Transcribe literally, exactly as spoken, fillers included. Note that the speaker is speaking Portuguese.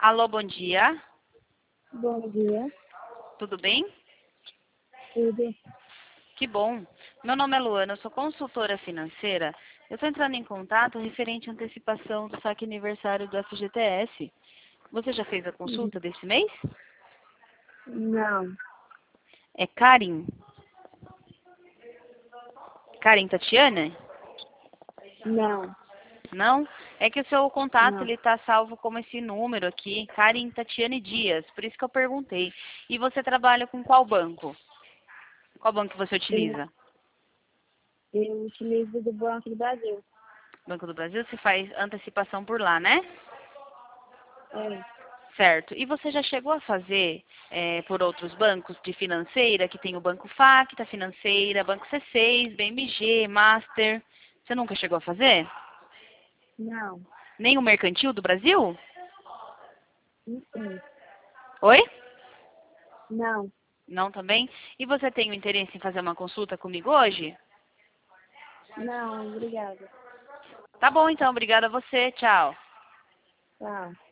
Alô, bom dia. Bom dia. Tudo bem? Tudo. Que bom. Meu nome é Luana, eu sou consultora financeira. Eu estou entrando em contato referente à antecipação do saque aniversário do F G T S. Você já fez a consulta desse mês? Não. É Karin? Karin Tatiana? Não. Não? É que o seu contato Não. ele está salvo como esse número aqui, Karin Tatiane Dias. Por isso que eu perguntei. E você trabalha com qual banco? Qual banco você Eu, utiliza? eu utilizo do Banco do Brasil. Banco do Brasil, você faz antecipação por lá, né? É. Certo. E você já chegou a fazer é, por outros bancos de financeira, que tem o Banco Facta, Financeira, Banco C seis, B M G, Master? Você nunca chegou a fazer? Não. Nem o Mercantil do Brasil? Não sei. Oi? Não. Não também? E você tem o interesse em fazer uma consulta comigo hoje? Não, obrigada. Tá bom então, obrigada a você, tchau. Tchau.